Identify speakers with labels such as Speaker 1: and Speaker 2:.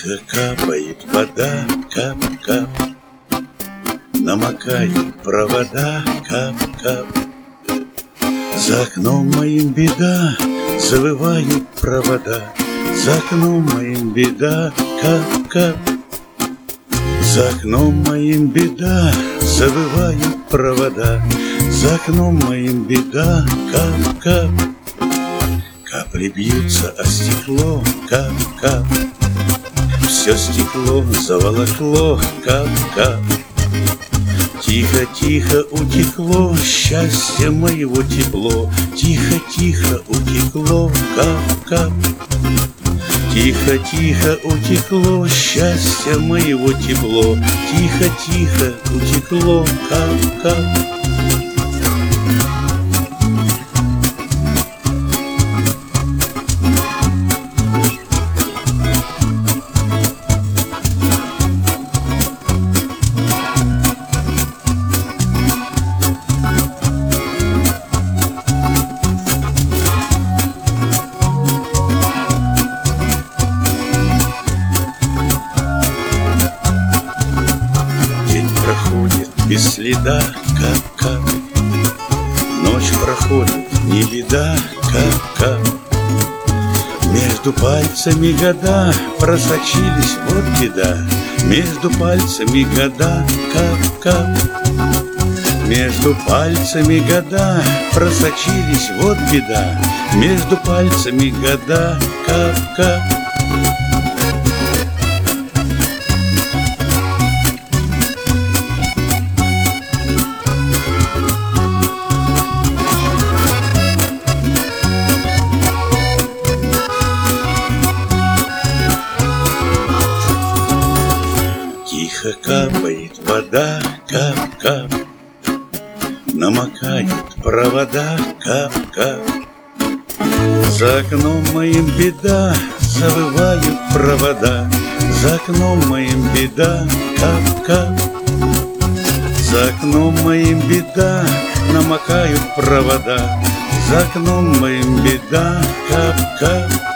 Speaker 1: Тихо капает вода, кап-кап, намокают провода, кап-кап. За окном моим беда, завывают провода. За окном моим беда, кап-кап. За окном моим беда, завывают провода. За окном моим беда, кап-кап. Капли бьются о стекло, кап-кап. Все стекло заволокло, кап-кап. Тихо-тихо утекло счастье моего тепло. Тихо-тихо утекло, кап-кап. Тихо-тихо утекло счастье моего тепло. Тихо-тихо утекло, кап-кап. Без следа, кап-кап. Ночь проходит, не беда, кап-кап. Между пальцами года просочились, вот беда. Между пальцами года, кап-кап. Между пальцами года просочились, вот беда. Между пальцами года, кап-кап. Тихо капает вода, кап-кап, намокают провода, кап-кап. За окном моим беда, завывают провода. За окном моим беда, кап-кап. За окном моим беда, намокают провода. За окном моим беда, кап-кап.